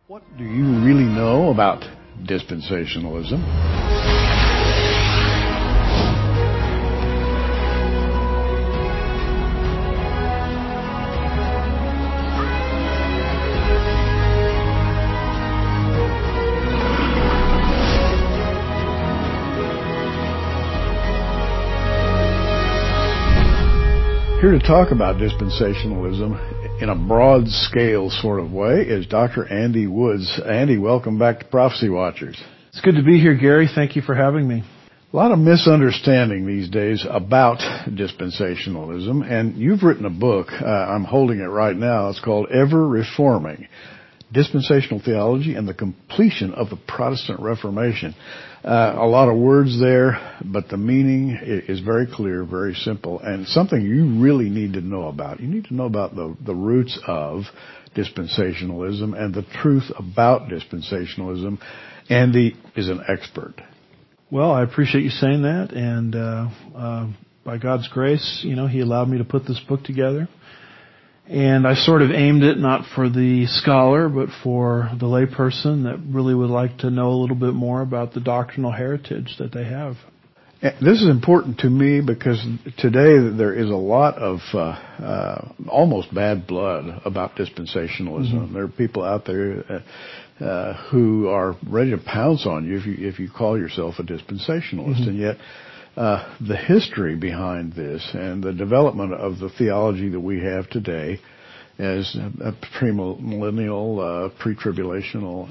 What do you really know about dispensationalism? Here to talk about dispensationalism in a broad scale sort of way is Dr. Andy Woods. Andy, welcome back to Prophecy Watchers. It's good to be here, Gary. Thank you for having me. A lot of misunderstanding these days about dispensationalism, and you've written a book. I'm holding it right now. It's called Ever Reforming: Dispensational Theology and the Completion of the Protestant Reformation. A lot of words there, but the meaning is very clear, very simple, and something you really need to know about. You need to know about the roots of dispensationalism and the truth about dispensationalism. Andy is an expert. Well, I appreciate you saying that, and by God's grace, He allowed me to put this book together. And I sort of aimed it not for the scholar, but for the layperson that really would like to know a little bit more about the doctrinal heritage that they have. This is important to me because today there is a lot of almost bad blood about dispensationalism. Mm-hmm. There are people out there who are ready to pounce on you if you call yourself a dispensationalist, mm-hmm. and yet the history behind this and the development of the theology that we have today as premillennial, pre-tribulational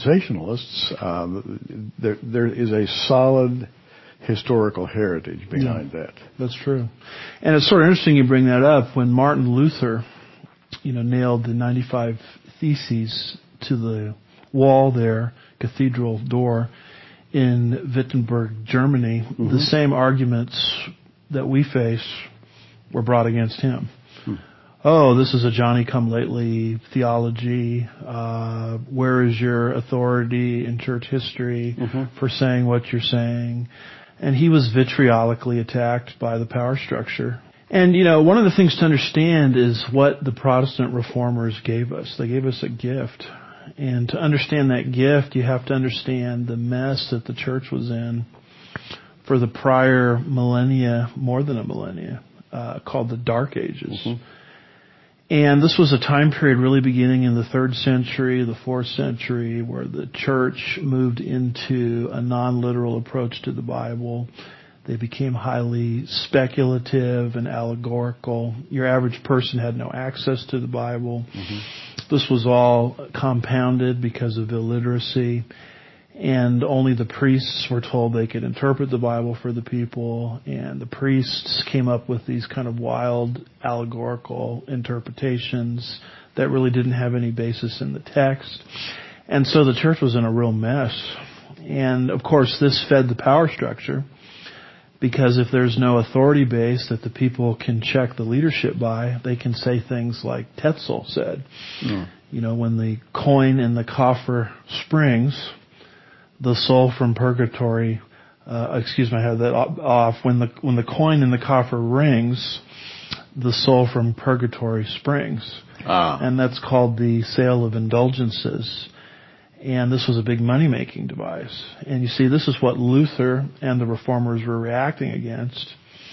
dispensationalists, there is a solid historical heritage behind that. That's true. And it's sort of interesting you bring that up. When Martin Luther, nailed the 95 Theses to the wall there, cathedral door, in Wittenberg, Germany, mm-hmm. the same arguments that we face were brought against him. Hmm. Oh, this is a Johnny-come-lately theology. Where is your authority in church history mm-hmm. for saying what you're saying? And he was vitriolically attacked by the power structure. And, one of the things to understand is what the Protestant reformers gave us. They gave us a gift. And to understand that gift, you have to understand the mess that the church was in for the prior millennia, more than a millennia, called the Dark Ages. Mm-hmm. And this was a time period really beginning in the 3rd century, the 4th century, where the church moved into a non-literal approach to the Bible. They became highly speculative and allegorical. Your average person had no access to the Bible. Mm-hmm. This was all compounded because of illiteracy, and only the priests were told they could interpret the Bible for the people, and the priests came up with these kind of wild allegorical interpretations that really didn't have any basis in the text. And so the church was in a real mess. And, of course, this fed the power structure, because if there's no authority base that the people can check the leadership by, they can say things like Tetzel said. Mm. When the coin in the coffer springs, the soul from purgatory, I had that off. When the coin in the coffer rings, the soul from purgatory springs. Ah. And that's called the sale of indulgences. And this was a big money-making device. And you see, this is what Luther and the reformers were reacting against.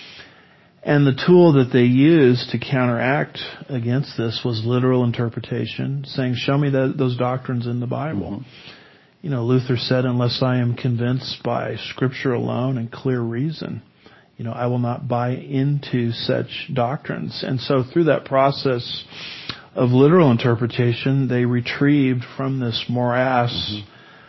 And the tool that they used to counteract against this was literal interpretation, saying, show me those doctrines in the Bible. Mm-hmm. Luther said, unless I am convinced by Scripture alone and clear reason, I will not buy into such doctrines. And so through that process of literal interpretation, they retrieved from this morass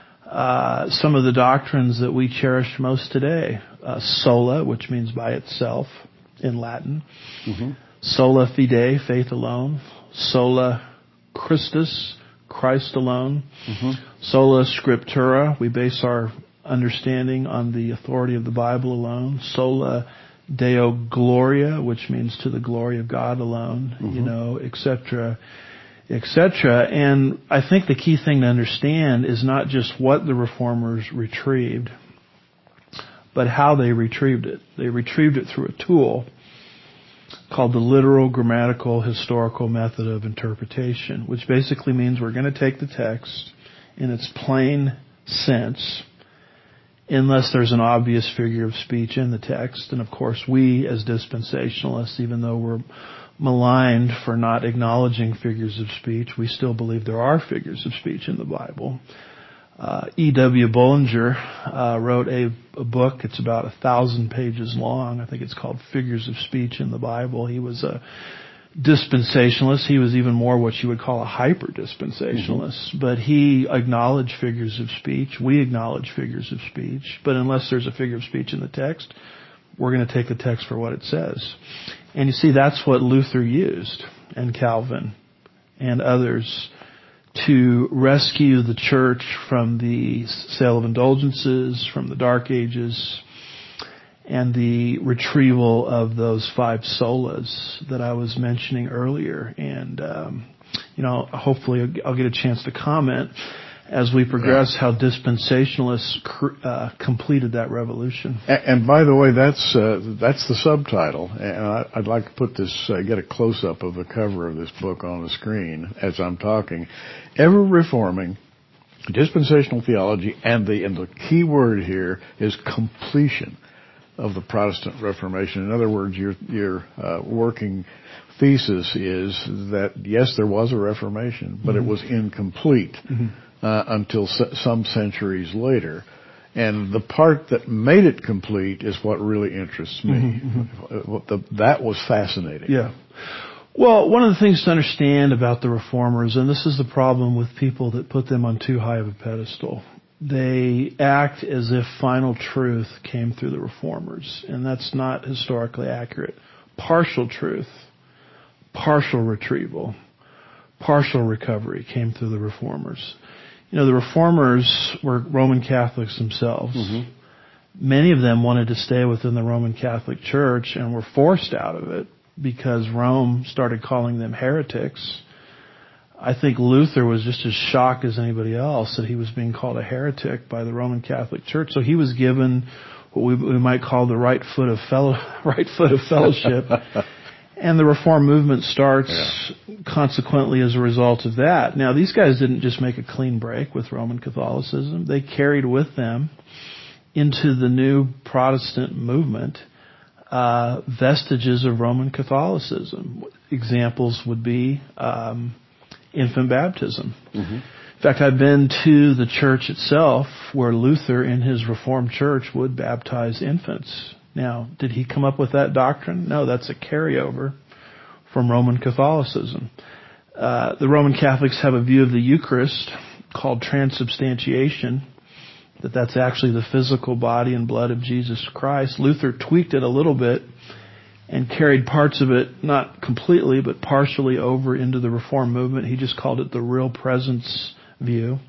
mm-hmm. Some of the doctrines that we cherish most today. Sola, which means by itself in Latin. Mm-hmm. Sola fide, faith alone. Sola Christus, Christ alone. Mm-hmm. Sola scriptura, we base our understanding on the authority of the Bible alone. Sola Deo Gloria, which means to the glory of God alone, mm-hmm. Et cetera, et cetera. And I think the key thing to understand is not just what the reformers retrieved, but how they retrieved it. They retrieved it through a tool called the literal, grammatical, historical method of interpretation, which basically means we're going to take the text in its plain sense, unless there's an obvious figure of speech in the text. And of course, we as dispensationalists, even though we're maligned for not acknowledging figures of speech, we still believe there are figures of speech in the Bible. E.W. Bullinger wrote a book. It's about 1,000 pages long. I think it's called Figures of Speech in the Bible. He was a dispensationalist. He was even more what you would call a hyper-dispensationalist. But he acknowledged figures of speech. We acknowledge figures of speech. But unless there's a figure of speech in the text, we're going to take the text for what it says. And you see, that's what Luther used, and Calvin, and others, to rescue the church from the sale of indulgences, from the Dark Ages, and the retrieval of those 5 solas that I was mentioning earlier. And, hopefully I'll get a chance to comment as we progress how dispensationalists completed that revolution. And by the way, that's the subtitle. And I'd like to put this, get a close-up of the cover of this book on the screen as I'm talking. Ever Reforming Dispensational Theology, and the key word here is completion of the Protestant Reformation. In other words, your working thesis is that, yes, there was a Reformation, but it was incomplete until some centuries later. And the part that made it complete is what really interests me. That was fascinating. Yeah. Well, one of the things to understand about the Reformers, and this is the problem with people that put them on too high of a pedestal, they act as if final truth came through the Reformers, and that's not historically accurate. Partial truth, partial retrieval, partial recovery came through the Reformers. The Reformers were Roman Catholics themselves. Many of them wanted to stay within the Roman Catholic Church and were forced out of it because Rome started calling them heretics. I think Luther was just as shocked as anybody else that he was being called a heretic by the Roman Catholic Church. So he was given what we might call the right foot of fellowship. And the Reform movement starts consequently as a result of that. Now, these guys didn't just make a clean break with Roman Catholicism. They carried with them into the new Protestant movement vestiges of Roman Catholicism. Examples would be infant baptism. In fact, I've been to the church itself where Luther in his Reformed church would baptize infants. Now, did he come up with that doctrine? No, that's a carryover from Roman Catholicism. The Roman Catholics have a view of the Eucharist called transubstantiation, that's actually the physical body and blood of Jesus Christ. Luther tweaked it a little bit and carried parts of it, not completely, but partially over into the Reform movement. He just called it the real presence view.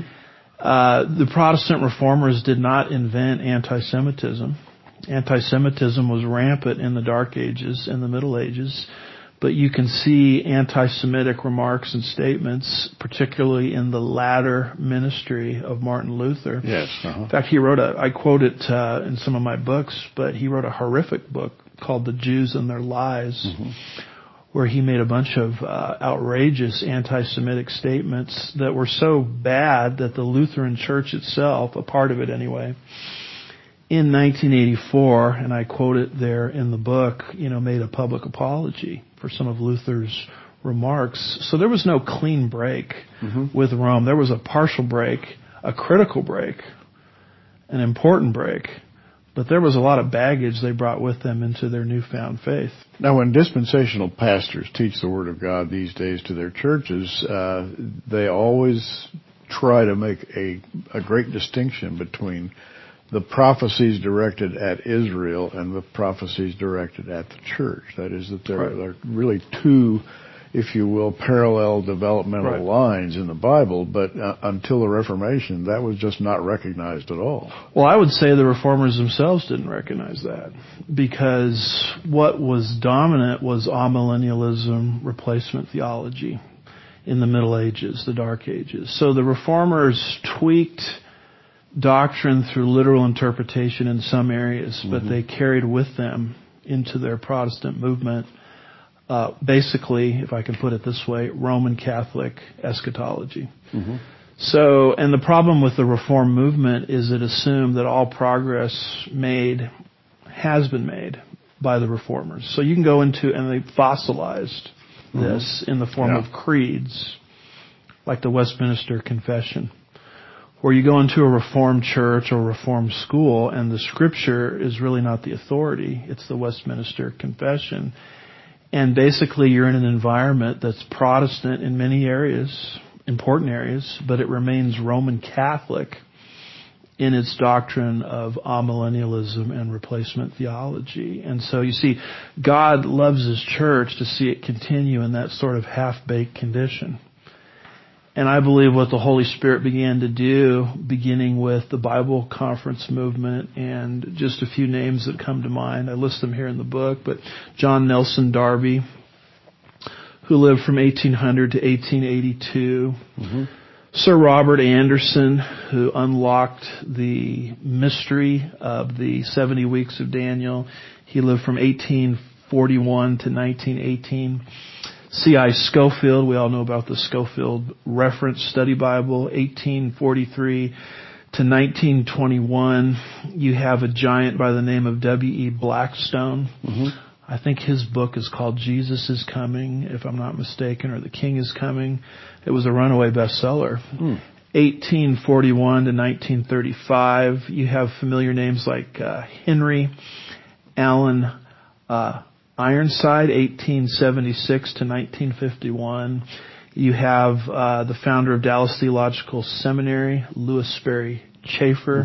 The Protestant Reformers did not invent anti-Semitism. Anti-Semitism was rampant in the Dark Ages and the Middle Ages, but you can see anti-Semitic remarks and statements, particularly in the latter ministry of Martin Luther. Yes. In fact, he wrote I quote it in some of my books, but he wrote a horrific book called The Jews and Their Lies, where he made a bunch of outrageous anti-Semitic statements that were so bad that the Lutheran Church itself, a part of it anyway, in 1984, and I quote it there in the book, made a public apology for some of Luther's remarks. So there was no clean break with Rome. There was a partial break, a critical break, an important break, but there was a lot of baggage they brought with them into their newfound faith. Now, when dispensational pastors teach the Word of God these days to their churches, they always try to make a great distinction between the prophecies directed at Israel and the prophecies directed at the church. That is, that there are really two, if you will, parallel developmental lines in the Bible, but until the Reformation, that was just not recognized at all. Well, I would say the Reformers themselves didn't recognize that, because what was dominant was amillennialism, replacement theology in the Middle Ages, the Dark Ages. So the Reformers tweaked doctrine through literal interpretation in some areas, but they carried with them into their Protestant movement basically, if I can put it this way, Roman Catholic eschatology. So, and the problem with the Reform movement is it assumed that all progress has been made by the Reformers. So you can go into, and they fossilized this in the form of creeds, like the Westminster Confession, where you go into a Reformed church or Reformed school, and the Scripture is really not the authority. It's the Westminster Confession. And basically you're in an environment that's Protestant in many areas, important areas, but it remains Roman Catholic in its doctrine of amillennialism and replacement theology. And so you see, God loves His church to see it continue in that sort of half-baked condition. And I believe what the Holy Spirit began to do, beginning with the Bible Conference movement, and just a few names that come to mind, I list them here in the book, but John Nelson Darby, who lived from 1800 to 1882, Sir Robert Anderson, who unlocked the mystery of the 70 weeks of Daniel. He lived from 1841 to 1918. C.I. Scofield, we all know about the Scofield Reference Study Bible, 1843 to 1921. You have a giant by the name of W.E. Blackstone. I think his book is called Jesus is Coming, if I'm not mistaken, or The King is Coming. It was a runaway bestseller. 1841 to 1935. You have familiar names like Henry Allen Ironside, 1876 to 1951. You have the founder of Dallas Theological Seminary, Lewis Sperry Chafer,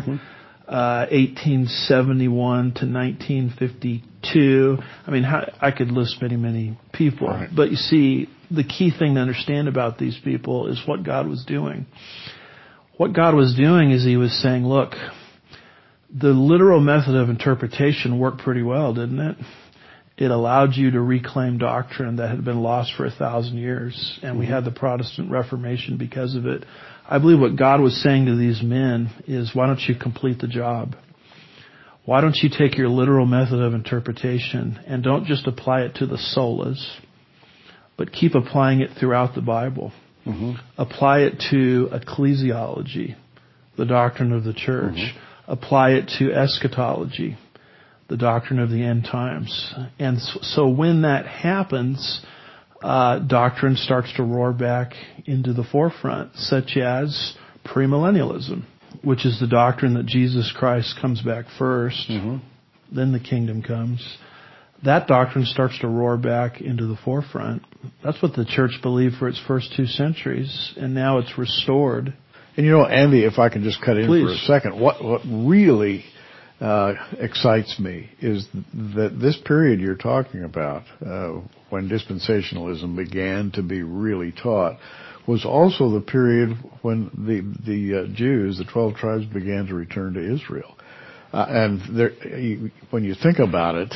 1871 to 1952. I mean, I could list many, many people. Right. But you see, the key thing to understand about these people is what God was doing. What God was doing is He was saying, look, the literal method of interpretation worked pretty well, didn't it? It allowed you to reclaim doctrine that had been lost for 1,000 years, and we had the Protestant Reformation because of it. I believe what God was saying to these men is, why don't you complete the job? Why don't you take your literal method of interpretation and don't just apply it to the solas, but keep applying it throughout the Bible. Apply it to ecclesiology, the doctrine of the church. Apply it to eschatology, the doctrine of the end times. And so when that happens, doctrine starts to roar back into the forefront, such as premillennialism, which is the doctrine that Jesus Christ comes back first, then the kingdom comes. That doctrine starts to roar back into the forefront. That's what the church believed for its first 2 centuries, and now it's restored. And you know, Andy, if I can just cut in for a second, what really excites me is that this period you're talking about, when dispensationalism began to be really taught, was also the period when the Jews, the 12 tribes, began to return to Israel. And when you think about it,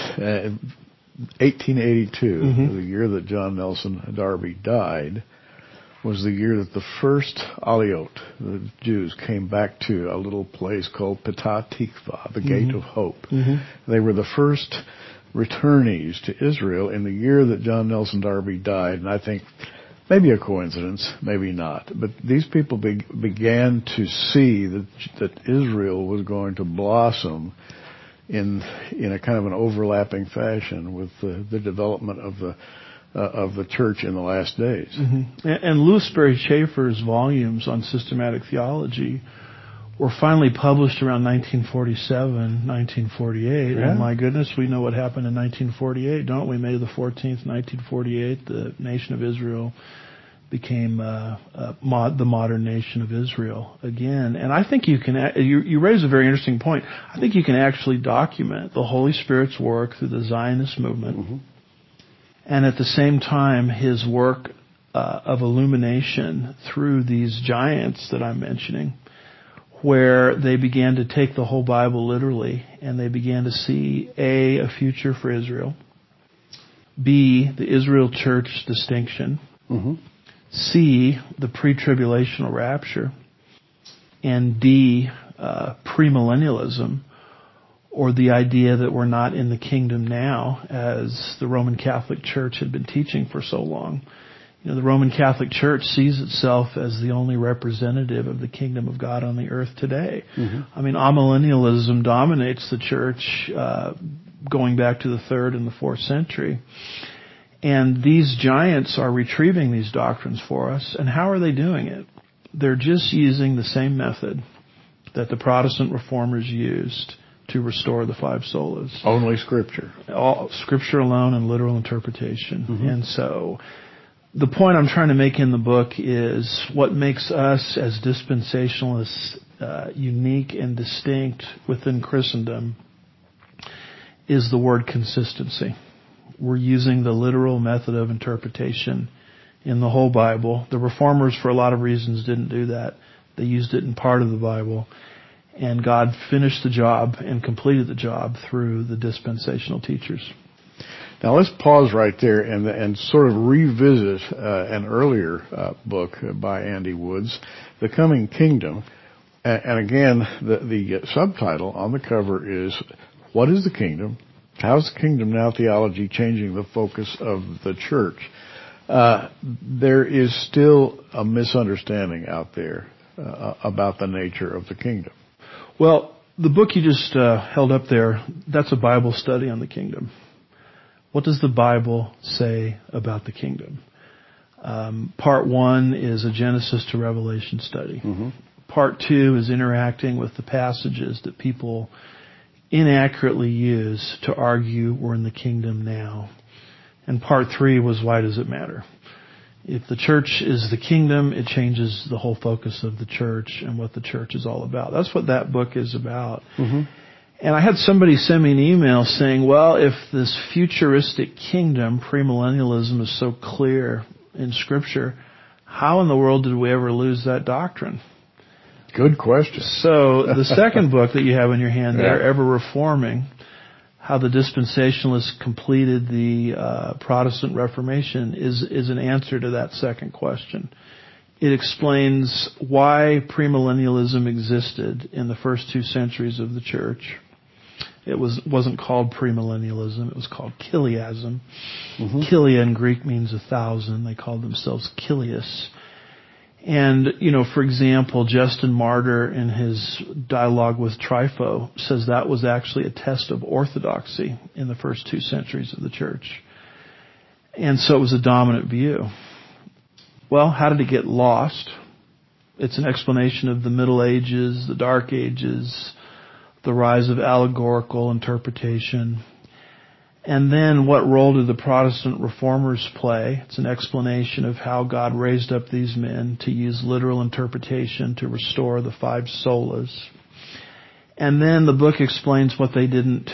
1882, the year that John Nelson Darby died, was the year that the first Aliyot, the Jews, came back to a little place called Petah Tikva, the Gate of Hope. They were the first returnees to Israel in the year that John Nelson Darby died, and I think maybe a coincidence, maybe not, but these people began to see that Israel was going to blossom in a kind of an overlapping fashion with the development of the church in the last days. And Lewis Sperry Chafer's volumes on systematic theology were finally published around 1947, 1948. Yeah. And my goodness, we know what happened in 1948, don't we? May the 14th, 1948, the nation of Israel became the modern nation of Israel again. And I think you raise a very interesting point. I think you can actually document the Holy Spirit's work through the Zionist movement, and at the same time His work of illumination through these giants that I'm mentioning, where they began to take the whole Bible literally, and they began to see a future for Israel, B, the Israel church distinction, C, the pre-tribulational rapture, and D, premillennialism, or the idea that we're not in the kingdom now, as the Roman Catholic Church had been teaching for so long. The Roman Catholic Church sees itself as the only representative of the kingdom of God on the earth today. Amillennialism dominates the church going back to the 3rd and the 4th century. And these giants are retrieving these doctrines for us. And how are they doing it? They're just using the same method that the Protestant reformers used to restore the 5 solas. Only Scripture. Scripture alone and literal interpretation. And so the point I'm trying to make in the book is what makes us as dispensationalists unique and distinct within Christendom is the word consistency. We're using the literal method of interpretation in the whole Bible. The reformers, for a lot of reasons, didn't do that. They used it in part of the Bible. And God finished the job and completed the job through the dispensational teachers. Now let's pause right there and sort of revisit an earlier book by Andy Woods, The Coming Kingdom. And again, the subtitle on the cover is, What is the Kingdom? How's the Kingdom Now theology changing the focus of the church? There is still a misunderstanding out there about the nature of the kingdom. Well, the book you just held up there, that's a Bible study on the kingdom. What does the Bible say about the kingdom? Part 1 is a Genesis to Revelation study. Part 2 is interacting with the passages that people inaccurately use to argue we're in the kingdom now. And Part 3 was Why Does It Matter? If the church is the kingdom, it changes the whole focus of the church and what the church is all about. That's what that book is about. And I had somebody send me an email saying, well, if this futuristic kingdom, premillennialism, is so clear in Scripture, how in the world did we ever lose that doctrine? Good question. So the second book that you have in your hand there, Ever Reforming, how the dispensationalists completed the Protestant Reformation, is an answer to that second question. It explains why premillennialism existed in the first 2 centuries of the church. It wasn't called premillennialism. It was called Chiliasm. Chilia in Greek means 1,000. They called themselves Chilias. And, for example, Justin Martyr in his dialogue with Trypho says that was actually a test of orthodoxy in the first 2 centuries of the church. And so it was a dominant view. Well, how did it get lost? It's an explanation of the Middle Ages, the Dark Ages, the rise of allegorical interpretation. And then what role did the Protestant reformers play? It's an explanation of how God raised up these men to use literal interpretation to restore the 5 solas. And then the book explains what they didn't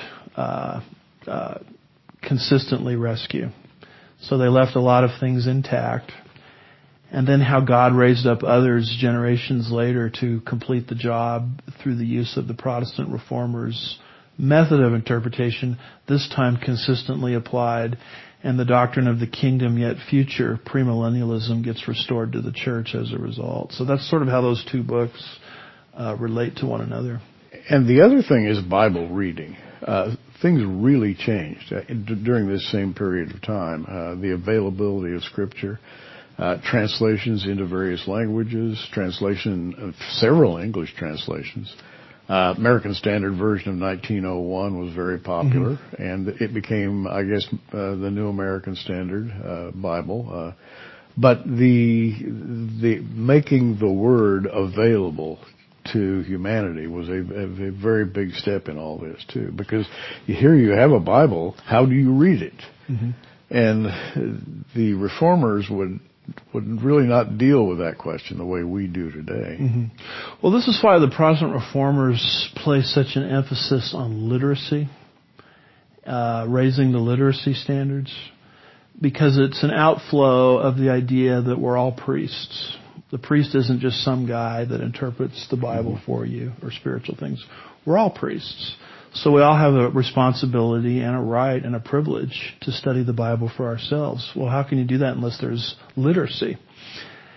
consistently rescue. So they left a lot of things intact. And then how God raised up others generations later to complete the job through the use of the Protestant reformers' method of interpretation, this time consistently applied, and the doctrine of the kingdom yet future, premillennialism, gets restored to the church as a result. So that's sort of how those 2 books relate to one another. And the other thing is Bible reading. Things really changed during this same period of time. The availability of Scripture, translations into various languages, translation of several English translations. American Standard Version of 1901 was very popular, and it became, I guess, the New American Standard Bible. But the making the Word available to humanity was a very big step in all this too, because here you have a Bible. How do you read it? And the reformers would really not deal with that question the way we do today. Well, this is why the Protestant reformers place such an emphasis on literacy, raising the literacy standards, because it's an outflow of the idea that we're all priests. The priest isn't just some guy that interprets the Bible for you or spiritual things. We're all priests. So we all have a responsibility and a right and a privilege to study the Bible for ourselves. Well, how can you do that unless there's literacy?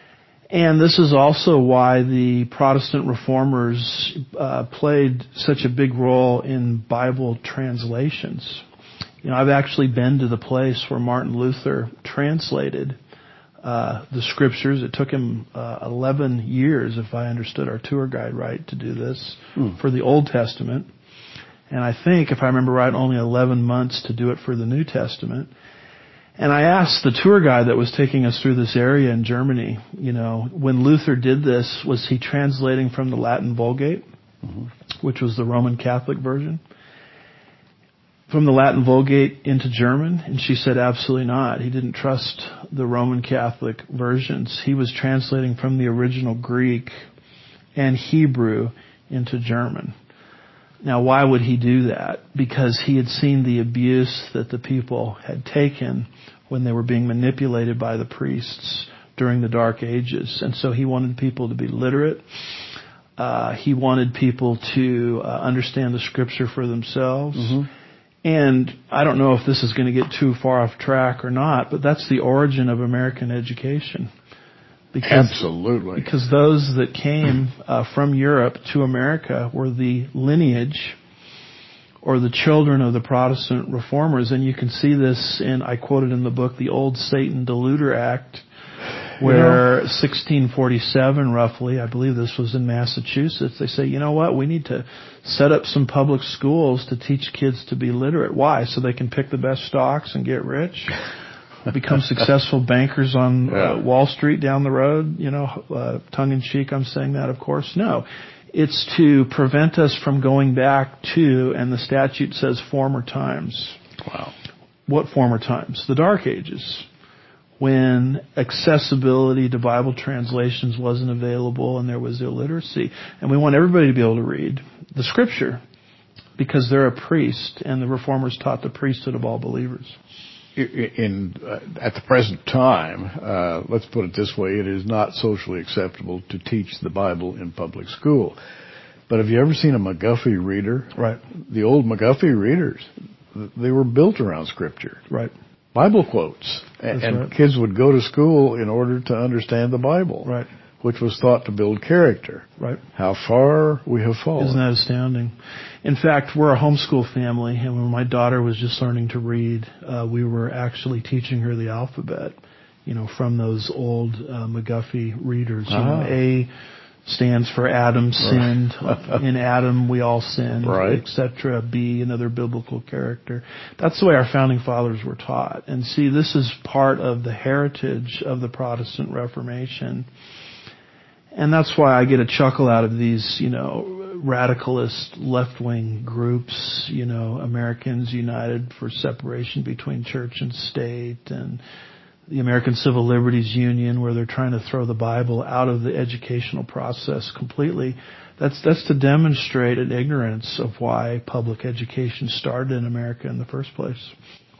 And this is also why the Protestant reformers played such a big role in Bible translations. I've actually been to the place where Martin Luther translated the scriptures. It took him 11 years, if I understood our tour guide right, to do this for the Old Testament. And I think, if I remember right, only 11 months to do it for the New Testament. And I asked the tour guide that was taking us through this area in Germany, when Luther did this, was he translating from the Latin Vulgate, which was the Roman Catholic version, from the Latin Vulgate into German? And she said absolutely not. He didn't trust the Roman Catholic versions. He was translating from the original Greek and Hebrew into German. Now, why would he do that? Because he had seen the abuse that the people had taken when they were being manipulated by the priests during the Dark Ages. And so he wanted people to be literate. He wanted people to understand the Scripture for themselves. And I don't know if this is going to get too far off track or not, but that's the origin of American education. Absolutely. Because those that came from Europe to America were the lineage or the children of the Protestant reformers. And you can see this I quoted in the book, the Old Satan Deluder Act, where 1647 roughly, I believe this was in Massachusetts, they say, you know what, we need to set up some public schools to teach kids to be literate. Why? So they can pick the best stocks and get rich? Become successful bankers on Wall Street down the road, tongue in cheek, I'm saying that, of course. No. It's to prevent us from going back to, and the statute says, former times. Wow. What former times? The Dark Ages, when accessibility to Bible translations wasn't available and there was illiteracy. And we want everybody to be able to read the Scripture because they're a priest, and the reformers taught the priesthood of all believers. At the present time, let's put it this way, it is not socially acceptable to teach the Bible in public school. But have you ever seen a McGuffey reader? Right. The old McGuffey readers, they were built around Scripture. Right. Bible quotes. And right. Kids would go to school in order to understand the Bible. Right. Which was thought to build character. Right. How far we have fallen. Isn't that astounding? In fact, we're a homeschool family, and when my daughter was just learning to read, we were actually teaching her the alphabet, from those old McGuffey readers. A stands for Adam sinned. In Adam we all sinned, etc. B, another biblical character. That's the way our founding fathers were taught. And see, this is part of the heritage of the Protestant Reformation. And that's why I get a chuckle out of these, radicalist left-wing groups, Americans United for Separation Between Church and State, and the American Civil Liberties Union, where they're trying to throw the Bible out of the educational process completely. That's to demonstrate an ignorance of why public education started in America in the first place.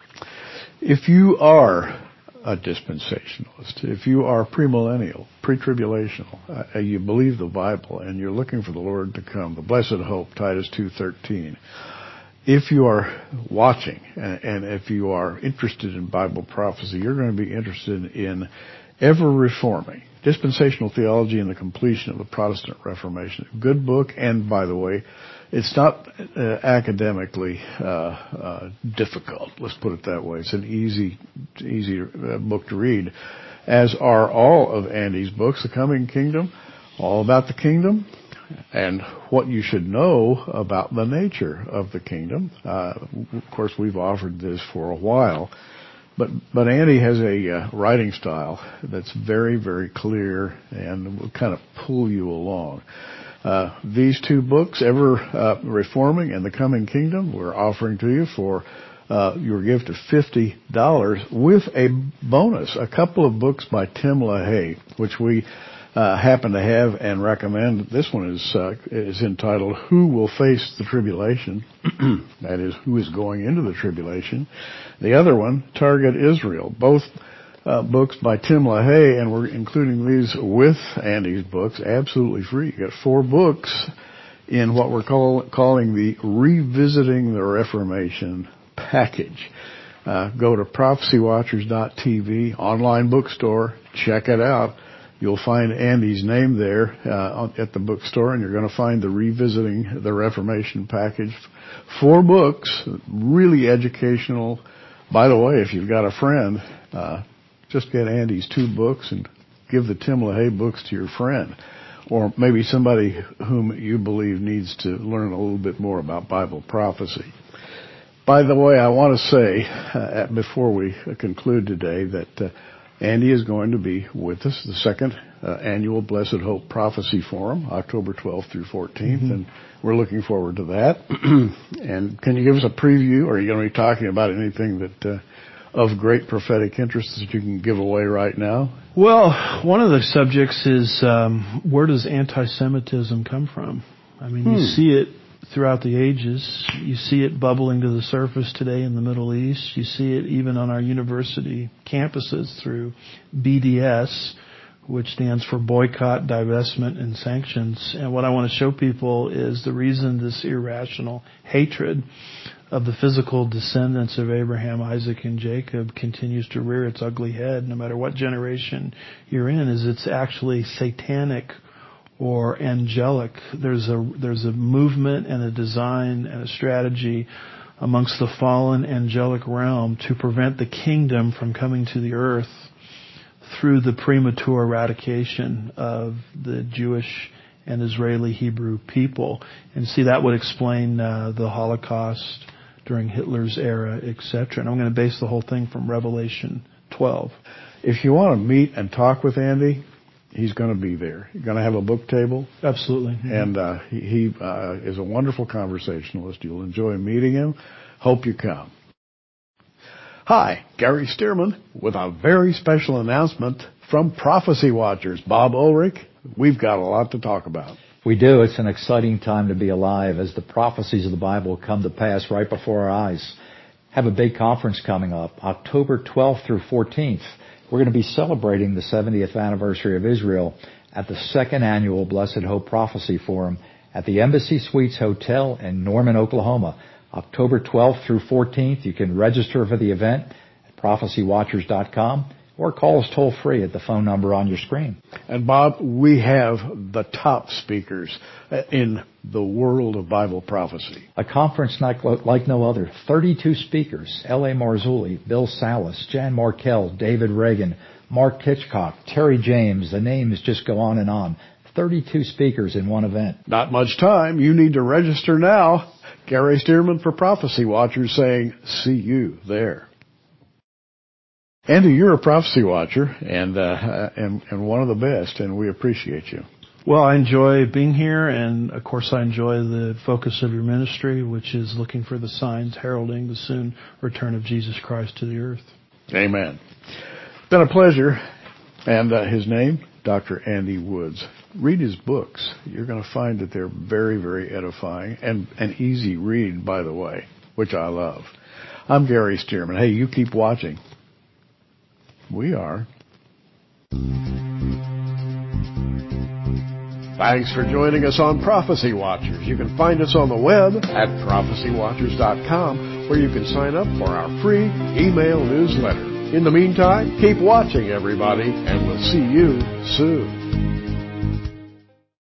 If you are a dispensationalist, if you are premillennial, pre-tribulational, you believe the Bible and you're looking for the Lord to come, the blessed hope, Titus 2:13. If you are watching and if you are interested in Bible prophecy, you're going to be interested in Ever Reforming, Dispensational Theology and the Completion of the Protestant Reformation. Good book, and by the way, it's not academically difficult. Let's put it that way. It's an easy book to read, as are all of Andy's books. The Coming Kingdom, all about the kingdom and what you should know about the nature of the kingdom. Of course, we've offered this for a while, but Andy has a writing style that's very, very clear and will kind of pull you along. These two books, Ever Reforming and The Coming Kingdom, we're offering to you for your gift of $50 with a bonus, a couple of books by Tim LaHaye, which we happen to have and recommend. This one is entitled Who Will Face the Tribulation? That is, who is going into the tribulation. The other one, Target Israel. Both books by Tim LaHaye, and we're including these with Andy's books absolutely free. You get 4 books in what we're calling the Revisiting the Reformation package. Go to prophecywatchers.tv, online bookstore, check it out. You'll find Andy's name there at the bookstore, and you're going to find the Revisiting the Reformation package. 4 books, really educational. By the way, if you've got a friend, just get Andy's 2 books and give the Tim LaHaye books to your friend, or maybe somebody whom you believe needs to learn a little bit more about Bible prophecy. By the way, I want to say, before we conclude today, that Andy is going to be with us, the second annual Blessed Hope Prophecy Forum, October 12th through 14th, and we're looking forward to that. And can you give us a preview, or are you going to be talking about anything that of great prophetic interest that you can give away right now? Well, one of the subjects is where does anti-Semitism come from? I mean, you see it throughout the ages. You see it bubbling to the surface today in the Middle East. You see it even on our university campuses through BDS, which stands for Boycott, Divestment, and Sanctions. And what I want to show people is the reason this irrational hatred of the physical descendants of Abraham, Isaac, and Jacob continues to rear its ugly head, no matter what generation you're in, is it's actually satanic or angelic. There's a movement and a design and a strategy amongst the fallen angelic realm to prevent the kingdom from coming to the earth through the premature eradication of the Jewish and Israeli Hebrew people. And see, that would explain the Holocaust during Hitler's era, etc. And I'm going to base the whole thing from Revelation 12. If you want to meet and talk with Andy, he's going to be there. You're going to have a book table. Absolutely. And he is a wonderful conversationalist. You'll enjoy meeting him. Hope you come. Hi, Gary Stearman with a very special announcement from Prophecy Watchers. Bob Ulrich, we've got a lot to talk about. We do. It's an exciting time to be alive as the prophecies of the Bible come to pass right before our eyes. Have a big conference coming up, October 12th through 14th. We're going to be celebrating the 70th anniversary of Israel at the second annual Blessed Hope Prophecy Forum at the Embassy Suites Hotel in Norman, Oklahoma, October 12th through 14th. You can register for the event at prophecywatchers.com or call us toll-free at the phone number on your screen. And Bob, we have the top speakers in the world of Bible prophecy. A conference like no other. 32 speakers. L.A. Marzulli, Bill Salus, Jan Markell, David Reagan, Mark Hitchcock, Terry James. The names just go on and on. 32 speakers in one event. Not much time. You need to register now. Gary Stearman for Prophecy Watchers saying, see you there. Andy, you're a prophecy watcher and one of the best, and we appreciate you. Well, I enjoy being here, and of course I enjoy the focus of your ministry, which is looking for the signs heralding the soon return of Jesus Christ to the earth. Amen. It's been a pleasure. And his name, Dr. Andy Woods. Read his books. You're going to find that they're very, very edifying and an easy read, by the way, which I love. I'm Gary Stearman. Hey, you keep watching. We are. Thanks for joining us on Prophecy Watchers. You can find us on the web at prophecywatchers.com, where you can sign up for our free email newsletter. In the meantime, keep watching, everybody, and we'll see you soon.